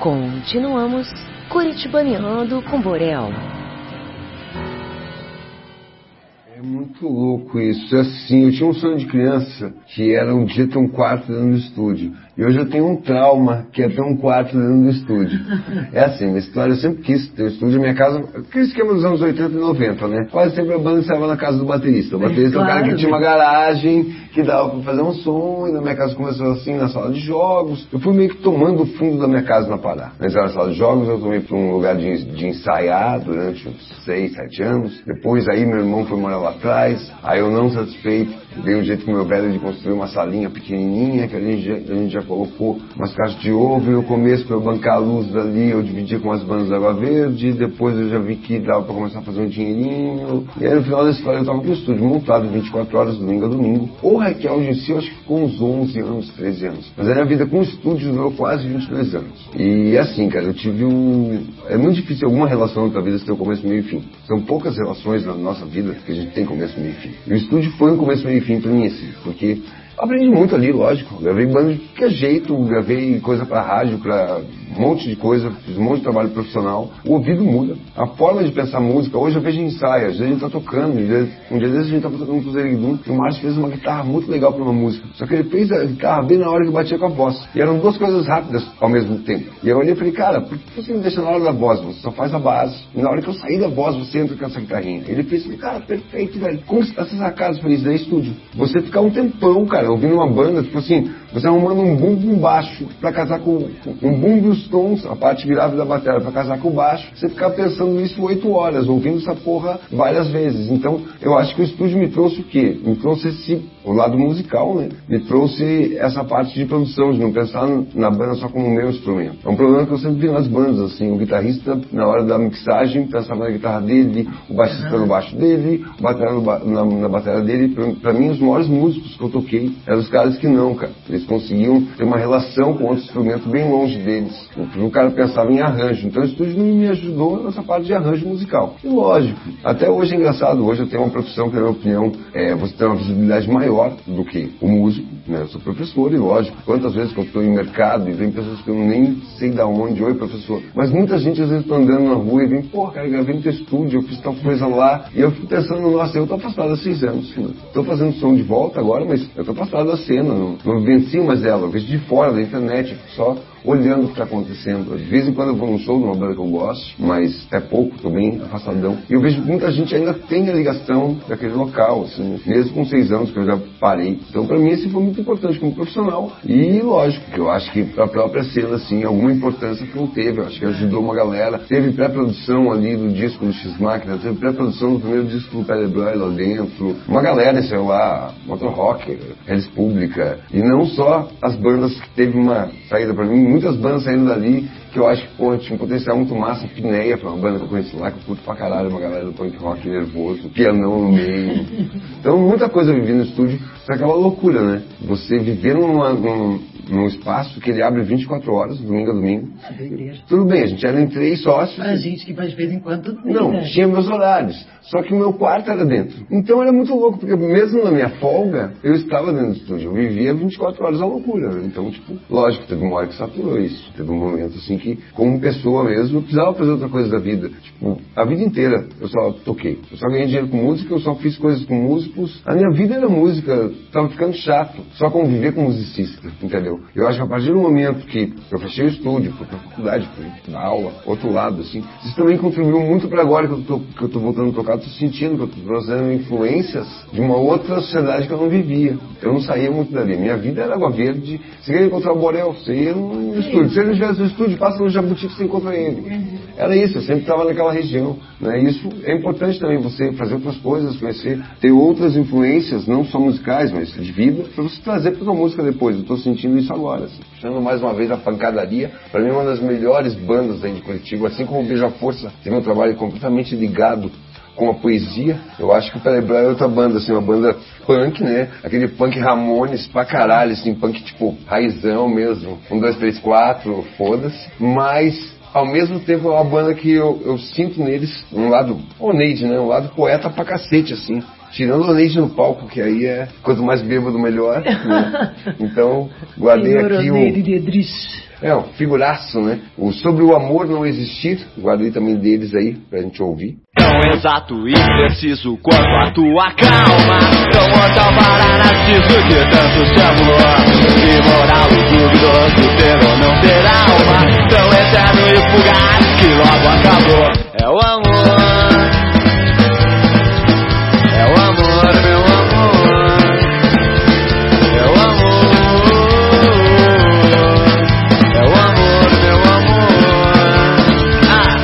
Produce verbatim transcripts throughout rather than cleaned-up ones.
Continuamos curitibaneando com Borel. É muito louco isso. Assim, eu tinha um sonho de criança que era um dia ter um quarto dentro do estúdio. E hoje eu tenho um trauma que é ter um quarto dentro do estúdio. É assim, minha história, eu sempre quis ter um estúdio. Minha casa, aquele esquema dos anos oitenta e noventa, né? Quase sempre a banda estava na casa do baterista. O baterista é o cara que tinha uma garagem, que dava pra fazer um som, e na minha casa começou assim, na sala de jogos. Eu fui meio que tomando o fundo da minha casa na Pará. Antes era na sala de jogos, eu tomei pra um lugar de, de ensaiar durante uns seis, sete anos. Depois aí meu irmão foi morar lá atrás, aí eu não satisfeito, dei um jeito com meu velho de construir uma salinha pequenininha, que a gente, já, a gente já colocou umas caixas de ovo, e no começo para eu bancar a luz dali, eu dividia com as bandas da Água Verde, depois eu já vi que dava para começar a fazer um dinheirinho, e aí no final da história eu tava com o estúdio montado vinte e quatro horas, domingo a domingo. O Raquel em si, eu acho que ficou uns onze anos, treze anos, mas a minha vida com o estúdio durou quase vinte e dois anos. E assim, cara, eu tive um... É muito difícil alguma relação na tua vida ter um começo, meio e fim. São poucas relações na nossa vida que a gente tem começo, meio e fim. E o estúdio foi um começo, meio e fim pra mim, assim, porque aprendi muito ali, lógico. Gravei banda de qualquer jeito, gravei coisa pra rádio, pra um monte de coisa, fiz um monte de trabalho profissional. O ouvido muda. A forma de pensar música, hoje eu vejo em ensaio, às vezes a gente tá tocando, um dia, um dia desses a gente tava tocando com o Zerigdum, e o Márcio fez uma guitarra muito legal pra uma música. Só que ele fez a guitarra bem na hora que batia com a voz. E eram duas coisas rápidas ao mesmo tempo. E eu olhei e falei, cara, por que você me deixa na hora da voz? Você só faz a base. E na hora que eu sair da voz, você entra com essa guitarrinha. Ele fez, cara, perfeito, velho. Como você tá sacado? Eu falei, isso daí é estúdio. Você ficar um tempão, cara, ouvindo uma banda, tipo assim, você arrumando um bumbo um baixo pra casar com um bumbo e os tons, a parte virada da bateria pra casar com o baixo, você ficar pensando nisso oito horas, ouvindo essa porra várias vezes. Então, eu acho que o estúdio me trouxe o quê? Me trouxe esse, o lado musical, né? Me trouxe essa parte de produção, de não pensar na banda só como meu instrumento. É um problema que eu sempre vi nas bandas, assim, o guitarrista, na hora da mixagem, pensava na guitarra dele, o baixista no baixo dele, o baterista na, na bateria dele. Pra, pra mim, os maiores músicos que eu toquei eram os caras que não, cara. Eles conseguiam ter uma relação com outro instrumento bem longe deles. O cara pensava em arranjo. Então o estúdio me ajudou nessa parte de arranjo musical. E lógico, até hoje é engraçado. Hoje eu tenho uma profissão que, na minha opinião, é, você tem uma visibilidade maior do que o músico, né? Eu sou professor e lógico, quantas vezes que eu estou em mercado e vem pessoas que eu nem sei da onde, oi professor. Mas muita gente às vezes está andando na rua e vem, pô, cara, eu gravei no teu estúdio, eu fiz tal coisa lá. E eu fico pensando, nossa, eu tô afastado há seis anos. Estou fazendo som de volta agora, mas eu tô afastado da cena. Não, não vivencio mais ela, eu vejo de fora da internet, só olhando o que está acontecendo. De vez em quando eu vou num show de uma banda que eu gosto, mas é pouco, estou bem afastadão. E eu vejo que muita gente ainda tem a ligação daquele local, assim, mesmo com seis anos que eu já parei. Então, para mim, isso foi muito importante como profissional. E, lógico, que eu acho que a própria cena, assim, alguma importância que não teve. Eu acho que ajudou uma galera. Teve pré-produção ali do disco do X-Máquina, teve pré-produção do primeiro disco do Pelebroi lá dentro. Uma galera, sei lá, Motor Rock, Elis Pública. E não só as bandas que teve uma saída para mim, muitas bandas saindo dali que eu acho que, pô, tinha um potencial muito massa. Pineia foi uma banda que eu conheci lá, que eu curto pra caralho, uma galera do punk rock nervoso, pianão no meio. Então, muita coisa eu vivi no estúdio, foi aquela loucura, né? Você viver numa, num, num espaço que ele abre vinte e quatro horas, domingo a domingo. Tudo bem, a gente era em três sócios. A gente que faz de vez em quando tem, não, né? Tinha meus horários. Só que o meu quarto era dentro. Então era muito louco, porque mesmo na minha folga, eu estava dentro do estúdio. Eu vivia vinte e quatro horas a loucura. Então, tipo, lógico, teve uma hora que saturou isso. Teve um momento, assim, que, como pessoa mesmo, eu precisava fazer outra coisa da vida. Tipo, a vida inteira eu só toquei. Eu só ganhei dinheiro com música, eu só fiz coisas com músicos. A minha vida era música. Tava ficando chato. Só conviver com musicista, entendeu? Eu acho que a partir do momento que eu fechei o estúdio, fui pra faculdade, fui dar aula, outro lado, assim, isso também contribuiu muito pra agora que eu tô, que eu tô voltando a tocar. Tô sentindo que eu tô trazendo influências de uma outra sociedade que eu não vivia. Eu não saía muito dali. Minha vida era Água Verde. Você queria encontrar o Borel, você ia no estúdio. Se ele não tivesse no estúdio, passa no Jabuti que você encontra ele. Era isso, eu sempre estava naquela região. Né? Isso é importante também, você fazer outras coisas, conhecer, ter outras influências, não só musicais, mas de vida, para você trazer para sua música depois. Eu estou sentindo isso agora. Assim. Puxando mais uma vez a Pancadaria, para mim é uma das melhores bandas aí de Curitiba, assim como o Beija-Força tem um trabalho completamente ligado com a poesia. Eu acho que o Pelebroi é outra banda, assim, uma banda punk, né? Aquele punk Ramones pra caralho, assim, punk tipo raizão mesmo. Um, dois, três, quatro, foda-se. Mas, ao mesmo tempo, é uma banda que eu, eu sinto neles um lado Oneide, né? Um lado poeta pra cacete, assim. Tirando o Oneide no palco, que aí é quanto mais bêbado, melhor. Né? Então, guardei aqui o... É, um figuraço, né? O Sobre o Amor Não Existir, guardei também deles aí, pra gente ouvir. Tão exato e preciso quanto a tua calma, tão mortal para narciso de tanto se amor, imoral e duvidoso ter ou não ter alma, tão eterno e fugaz que logo acabou. É o amor, é o amor, meu amor, é o amor, é o amor, meu amor. Ah!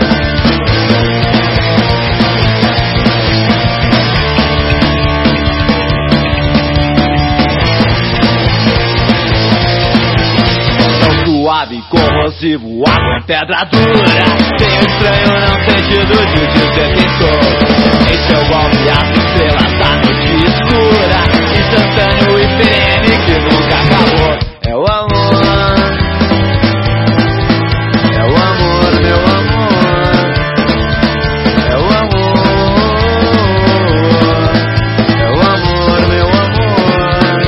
Tão suave, corrosivo, água em pedra dura, tenho estranho não sentido de dizer quem sou. Em seu golpe as estrelas da noite escura, instantâneo e perene que nunca acabou. É o amor, é o amor, meu amor, é o amor, é o amor, meu amor.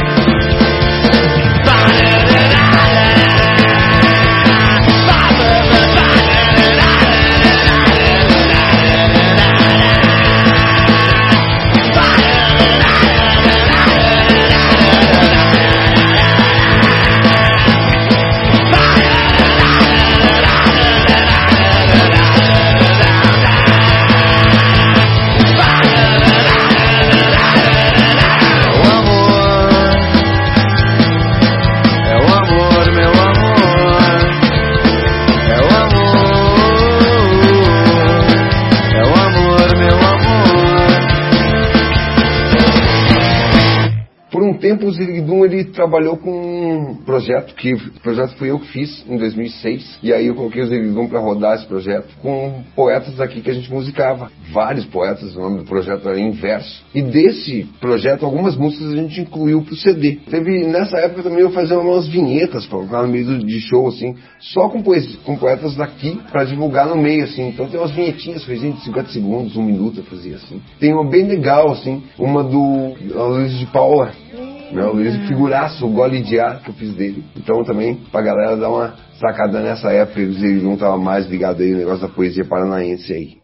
Tempo o Ziriguidum, ele trabalhou com um projeto que o projeto foi eu que fiz em dois mil e seis, e aí eu coloquei o Ziriguidum para rodar esse projeto com poetas aqui que a gente musicava, vários poetas. O nome do projeto era Inverso, e desse projeto algumas músicas a gente incluiu pro C D. Teve nessa época também eu fazia umas vinhetas para colocar no meio de show assim, só com, poesia, com poetas daqui para divulgar no meio assim. Então tem umas vinhetinhas, coisinhas de cinquenta segundos, um minuto eu fazia assim. Tem uma bem legal assim, uma do Luiz de Paula, meu, Luiz, figuraço, o Gole de Ar que eu fiz dele. Então também pra galera dar uma sacada nessa época, eles não estavam mais ligados aí no negócio da poesia paranaense aí.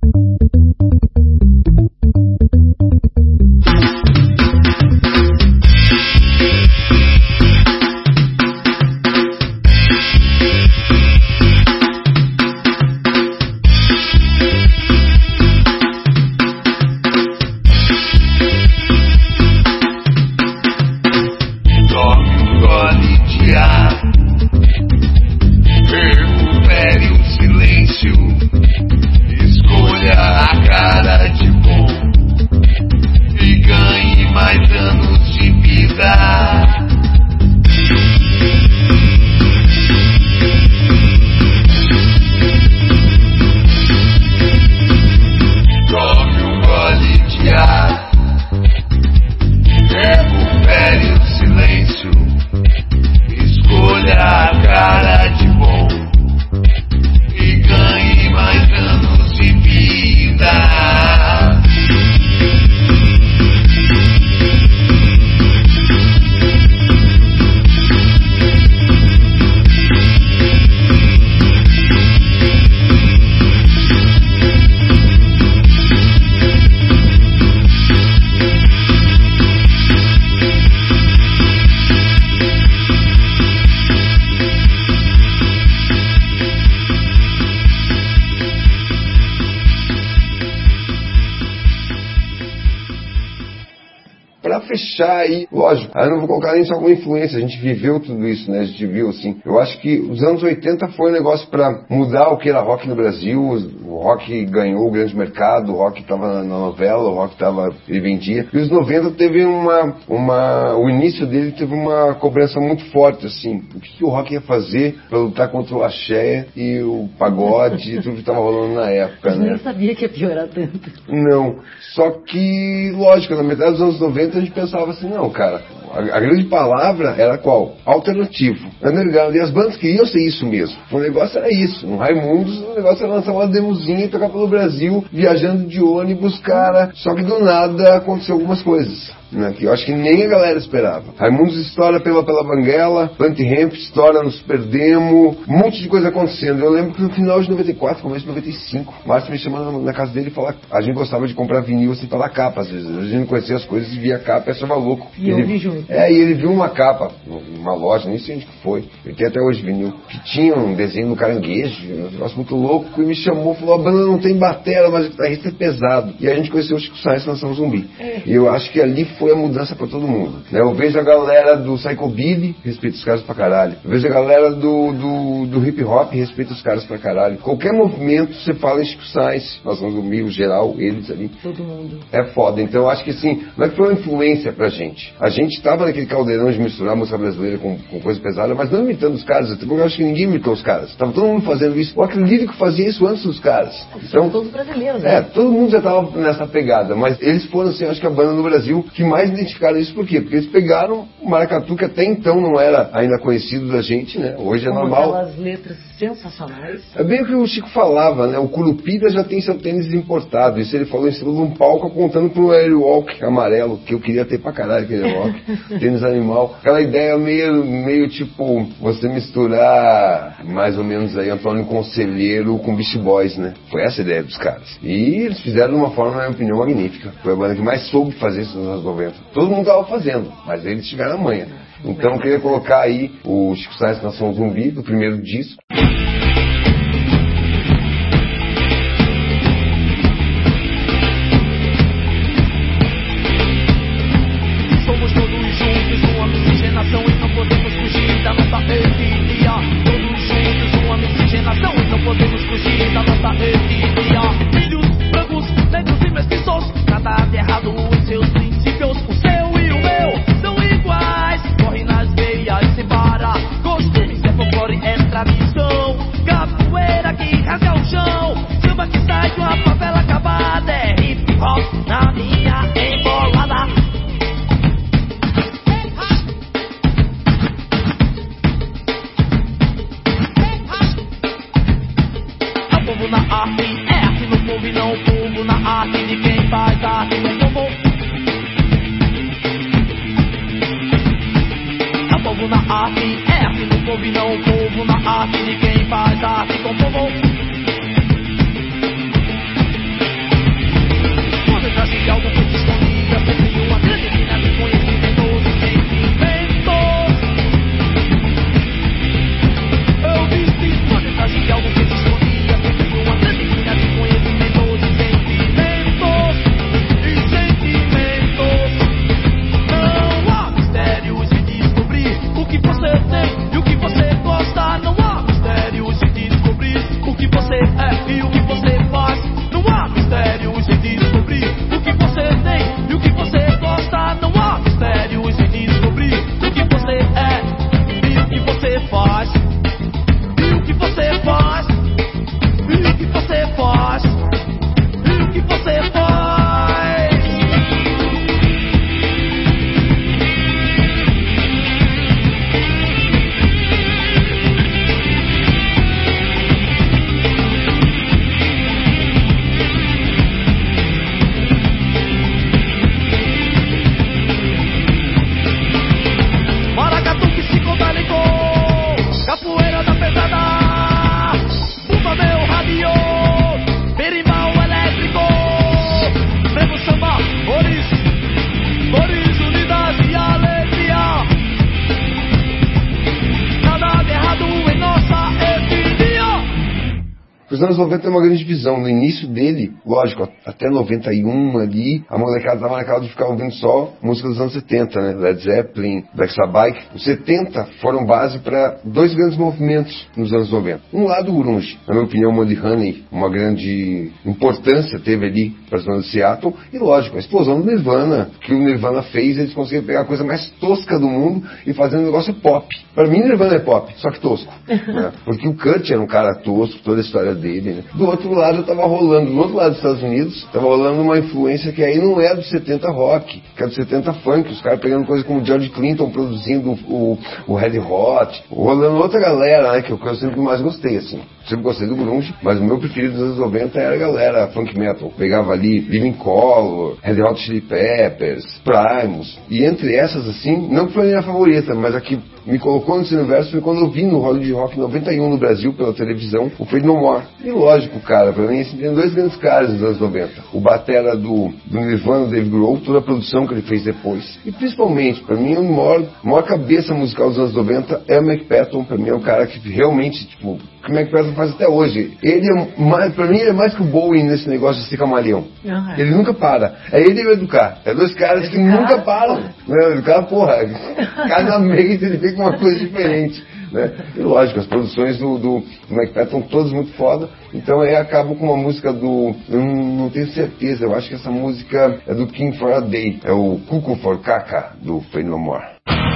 Fechar aí, lógico, aí eu não vou colocar nem só como influência, a gente viveu tudo isso, né, a gente viu assim, eu acho que os anos oitenta foi um negócio pra mudar o que era rock no Brasil, o rock ganhou o grande mercado, o rock tava na novela, o rock tava, ele vendia, e os noventa teve uma, uma, o início dele teve uma cobrança muito forte, assim, o que, que o rock ia fazer pra lutar contra o axé e o pagode e tudo que tava rolando na época, eu né. Eu nem sabia que ia piorar tanto. Não, só que, lógico, na metade dos anos noventa a gente pensava assim, não, cara, A, a grande palavra era qual? Alternativo. Underground. E as bandas queriam ser isso mesmo. O negócio era isso. No Raimundos, o negócio era lançar uma demozinha e tocar pelo Brasil, viajando de ônibus, cara. Só que do nada aconteceu algumas coisas, né, que eu acho que nem a galera esperava. Raimundos estoura pela, pela Banguela, Plant Ramp estoura no Super Demo, um monte de coisa acontecendo. Eu lembro que no final de noventa e quatro, começo de noventa e cinco, o Márcio me chamando na, na casa dele e falar, a gente gostava de comprar vinil assim pela capa, às vezes. A gente não conhecia as coisas e via a capa e achava louco. E eu vi junto. É, e ele viu uma capa, numa loja, nem sei onde que foi, ele tem até hoje vinil, que tinha um desenho no caranguejo, um negócio muito louco, e me chamou, falou, a banda não tem batera, mas o guitarrista é pesado. E a gente conheceu o Chico Sainz na Nação Zumbi. É. E eu acho que ali foi a mudança pra todo mundo, né? Eu vejo a galera do Psychobilly, respeito os caras pra caralho. Eu vejo a galera do, do, do hip hop, respeito os caras pra caralho. Qualquer movimento, você fala em Chico Sainz, Nação Zumbi, o geral, eles ali. Todo mundo. É foda. Então eu acho que assim, não é que foi uma influência pra gente. A gente tava naquele caldeirão de misturar música brasileira com, com coisa pesada, mas não imitando os caras, porque eu acho que ninguém imitou os caras. Tava todo mundo fazendo isso. Eu acredito que fazia isso antes dos caras. Então, todos brasileiros, né? É, todo mundo já tava nessa pegada, mas eles foram, assim, acho que a banda no Brasil que mais identificaram isso. Por quê? Porque eles pegaram o maracatu, que até então não era ainda conhecido da gente, né? Hoje é com normal. Aquelas letras sensacionais. É bem o que o Chico falava, né? O Curupira já tem seu tênis importado. Isso ele falou em cima de um palco apontando pro Airwalk amarelo, que eu queria ter pra caralho aquele Airwalk. Tênis animal. Aquela ideia meio, meio tipo, você misturar mais ou menos aí Antônio Conselheiro com Beach Boys, né? Foi essa a ideia dos caras. E eles fizeram de uma forma, na minha opinião, magnífica. Foi a banda que mais soube fazer isso nos anos noventa. Todo mundo tava fazendo, mas eles tiveram a manha. Então eu queria colocar aí o Chico Sainz Nação Zumbi, do primeiro disco. Somos todos juntos, uma miscigenação e não podemos fugir da nossa etnia. Todos juntos, uma miscigenação e não podemos fugir da nossa etnia. Filhos, brancos, negros e mestiços, nada de errado em seus princípios. O seu e o meu são iguais, corre nas veias sem parar. Costumes é folclore, é tradição. Capoeira que rasga o chão, samba que sai de uma favela acabada. É hip hop na minha embolada. Na arte, é arte no povo e não o povo na arte de quem faz arte no povo. É o povo na arte, é arte no povo e não o povo na arte de quem faz arte com o povo. Quando eu trago algo que te escondia, sempre uma grande mina de conhecimentos e sentimentos. Eu disse, quando eu trago algo que te escondia, uma grande mina de conhecimentos e sentimentos, e sentimentos. Não há mistérios em descobrir o que você tem e o que você gosta. Não há mistérios em descobrir o que você é e o que você faz. Não há mistérios em descobrir o que você tem e o que você gosta. Não há mistérios em descobrir o que você é e o que você faz. E o que você faz. E o que você faz? E o que você faz? Maracatu psicodélico, capoeira da pesada, bumba meu radio, berimbau elétrico, frevo samba, cores, cores, unidade e alegria. Nada de errado em nossa etnia. Os anos noventa tem uma grande divisão. No início dele, lógico, até noventa e um ali, a molecada estava naquela de ficar ouvindo só música dos anos setenta, né? Led Zeppelin, Black Sabbath. Os setenta foram base para dois grandes movimentos nos anos noventa. Um lado, o grunge. Na minha opinião, o Mudhoney, uma grande importância teve ali para as bandas de Seattle. E lógico, a explosão do Nirvana, que o Nirvana fez, eles conseguiram pegar a coisa mais tosca do mundo e fazer um negócio pop. Para mim, Nirvana é pop, só que tosco. Né? Porque o Kurt era um cara tosco, toda a história dele. dele, né? Do outro lado tava rolando, do outro lado dos Estados Unidos, tava rolando uma influência que aí não é dos setenta rock, que é dos setenta funk, os caras pegando coisa como George Clinton produzindo o, o Red Hot, rolando outra galera, né, que eu, que eu sempre mais gostei, assim. Sempre gostei do grunge, mas o meu preferido dos anos noventa era a galera funk metal. Pegava ali Living Colour, Red Hot Chili Peppers, Primus, e entre essas, assim, não que foi a minha favorita, mas a que me colocou nesse universo foi quando eu vi no Hollywood Rock noventa e um no Brasil, pela televisão, o Faith No More. E lógico, cara, pra mim, assim, tem dois grandes caras dos anos noventa. O batera do, do Nirvana, Dave Grohl, toda a produção que ele fez depois. E principalmente, pra mim, a maior, maior cabeça musical dos anos noventa é o Mike Patton. Pra mim é um cara que realmente, tipo, que o Mike Patton faz até hoje. Ele é mais, pra mim, ele é mais que o Bowie nesse negócio de ser camaleão. Uhum. Ele nunca para. É ele e o Educar. É dois caras que nunca param. Né? O Educar, porra, cada mês ele fica uma coisa diferente. Né? E lógico, as produções do, do, do Mike Patton todas muito foda. Então aí acabo com uma música do... Eu não, não tenho certeza, eu acho que essa música é do King for a Day. É o Cuckoo for Caca, do Faith No More.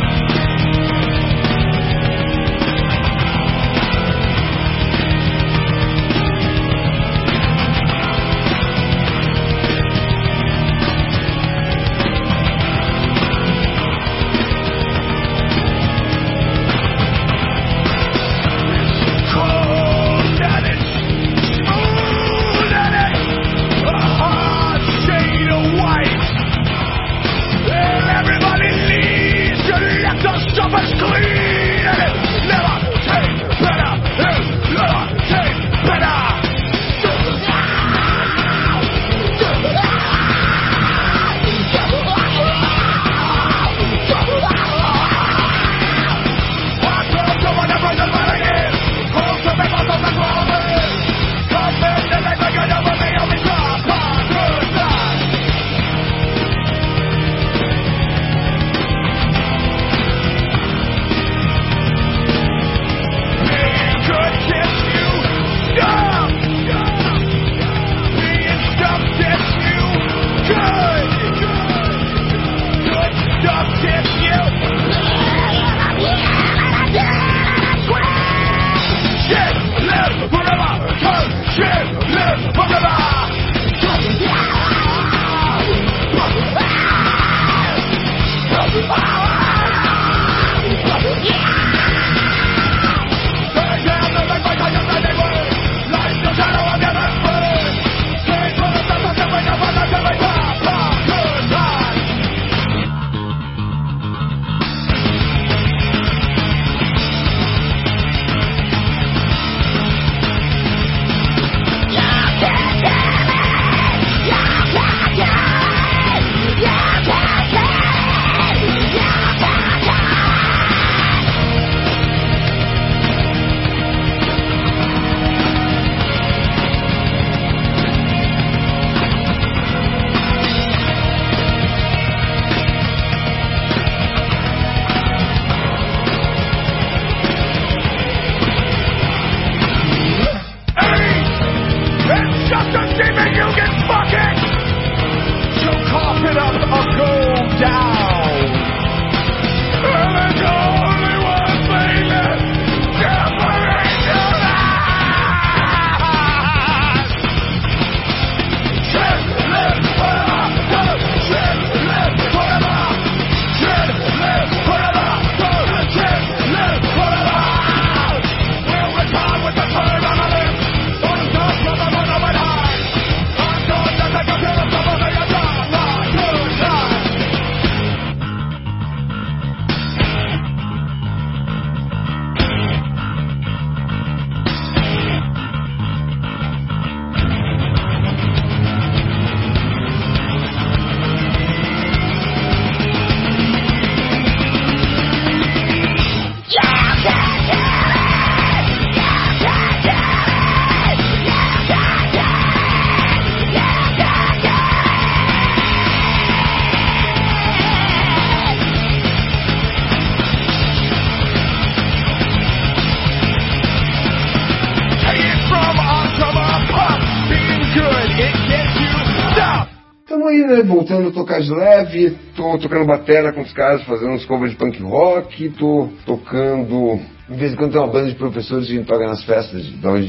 Né, voltando a tocar de leve, tô tocando batera com os caras, fazendo uns covers de punk rock, tô tocando, de vez em quando tem uma banda de professores que a gente toca nas festas, de onde a gente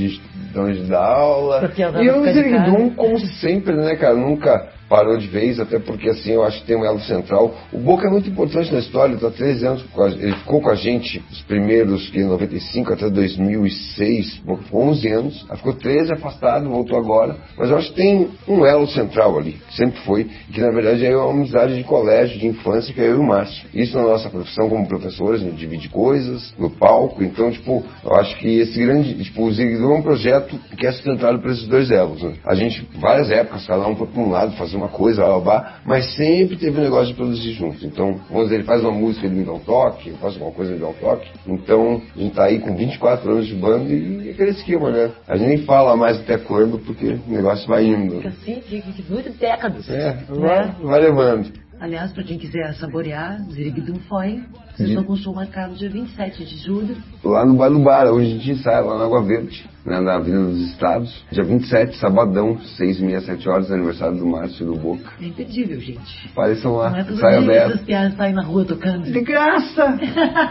então de dar aula. Porque eu E o ficar de Ziriguidum, casa. como sempre, né, cara, nunca parou de vez, até porque assim, eu acho que tem um elo central. O Boca é muito importante na história, ele tá treze anos com a, ele ficou com a gente, os primeiros, que em noventa e cinco até dois mil e seis, onze anos, aí ficou treze afastado, voltou agora, mas eu acho que tem um elo central ali, sempre foi, que na verdade é uma amizade de colégio, de infância, que é eu e o Márcio. Isso na nossa profissão como professores, a gente divide coisas no palco, então, tipo, eu acho que esse grande, tipo, o Ziriguidum é um projeto que é sustentado por esses dois elos, né? A gente, várias épocas, cada um foi para um lado, fazer uma coisa, blá, blá, blá, mas sempre teve um negócio de produzir junto. Então, vamos dizer, ele faz uma música, ele me dá um toque, eu faço alguma coisa, ele me dá um toque. Então, a gente tá aí com vinte e quatro anos de banda e aquele esquema, né? A gente nem fala mais até quando, porque o negócio vai indo. Assim, que, que, que muitas décadas. É, né? vai, vai levando. Aliás, para quem quiser saborear, Ziriguidum foi. Vocês estão com o show marcado dia vinte e sete de julho. Lá no Bar do Bar, hoje a gente ensaia lá na Água Verde, né, na Avenida dos Estados. Dia vinte e sete, sabadão, seis e meia, sete horas, aniversário do Márcio e do Boca. É imperdível, gente. Apareçam lá, Não é todo saia dia que aberta. essas piadas saem na rua tocando. De graça!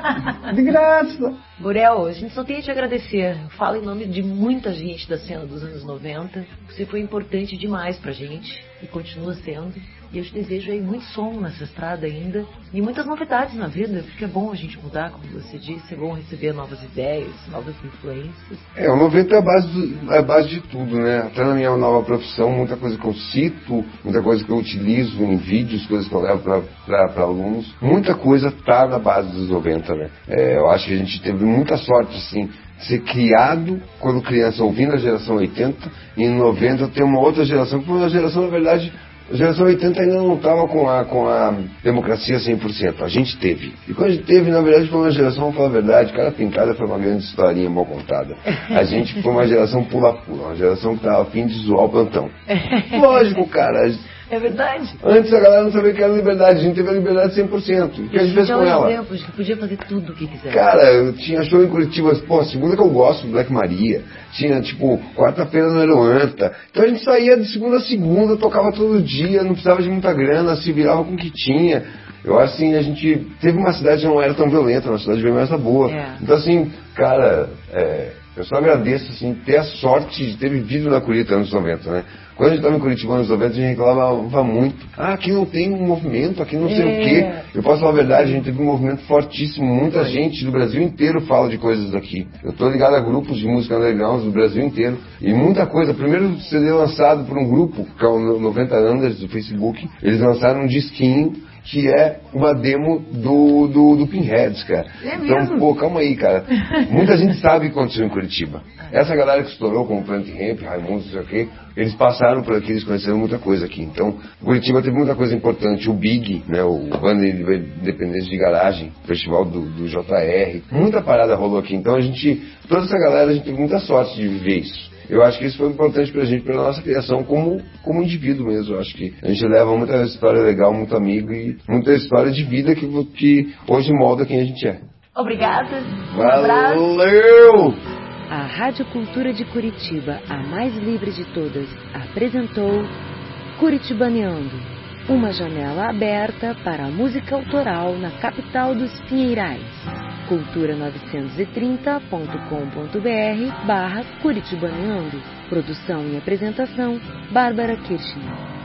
De graça! Borel, a gente só tem a te agradecer. Eu falo em nome de muita gente da cena dos anos noventa. Você foi importante demais pra gente e continua sendo. E eu te desejo aí muito som nessa estrada ainda e muitas novidades na vida, porque é bom a gente mudar, como você disse, é bom receber novas ideias, novas influências. É, o noventa é a base, do, é a base de tudo, né? Até na minha nova profissão, muita coisa que eu cito, muita coisa que eu utilizo em vídeos, coisas que eu levo para alunos, muita coisa tá na base dos noventa, né? É, eu acho que a gente teve muita sorte, assim, de ser criado quando criança, ouvindo a geração oitenta, e em noventa ter uma outra geração, que foi uma geração, na verdade, a geração oitenta ainda não estava com a, com a democracia cem por cento. A gente teve. E quando a gente teve, na verdade, foi uma geração, vamos falar a verdade, Cara Pintada foi uma grande historinha mal contada. A gente foi uma geração pula-pula, uma geração que estava a fim de zoar o plantão. Lógico, cara. É verdade. Antes a galera não sabia o que era liberdade, a gente teve a liberdade cem por cento. O que a gente fez com ela? Exemplo, a gente podia fazer tudo o que quiser. Cara, eu tinha show em Curitiba, pô, segunda que eu gosto, Black Maria. Tinha, tipo, quarta-feira no Aeroanta. Então a gente saía de segunda a segunda, tocava todo dia, não precisava de muita grana, se virava com o que tinha. Eu acho assim, a gente teve uma cidade que não era tão violenta, uma cidade bem mais boa. É. Então assim, cara, é, eu só agradeço, assim, ter a sorte de ter vivido na Curitiba nos anos noventa, né? Quando a gente estava em Curitiba nos noventa, a gente reclamava muito. Ah, aqui não tem um movimento, aqui não sei É. o quê. Eu posso falar a verdade, a gente teve um movimento fortíssimo. Muita gente do Brasil inteiro fala de coisas daqui. Eu estou ligado a grupos de música underground do Brasil inteiro. E muita coisa. Primeiro C D lançado por um grupo, que é o noventa Anders do Facebook. Eles lançaram um disquinho que é uma demo do, do, do Pinheads, cara. É então, mesmo? pô, calma aí, cara. Muita gente sabe o que aconteceu em Curitiba. Essa galera que estourou como Plant Ramp, Raimundo, não sei o quê, eles passaram por aqui, eles conheceram muita coisa aqui. Então, Curitiba teve muita coisa importante. O Big, né, o Banda Independência de Garagem, Festival do, do J R, muita parada rolou aqui. Então, a gente, toda essa galera, a gente teve muita sorte de viver isso. Eu acho que isso foi importante pra gente, pela nossa criação como, como indivíduo mesmo. Eu acho que a gente leva muita história legal, muito amigo e muita história de vida que, que hoje molda quem a gente é. Obrigada. Um abraço. Valeu! A Rádio Cultura de Curitiba, a mais livre de todas, apresentou Curitibaneando, uma janela aberta para a música autoral na capital dos Pinheirais. cultura novecentos e trinta ponto com ponto br barra Curitibaneando. Produção e apresentação, Bárbara Kirchner.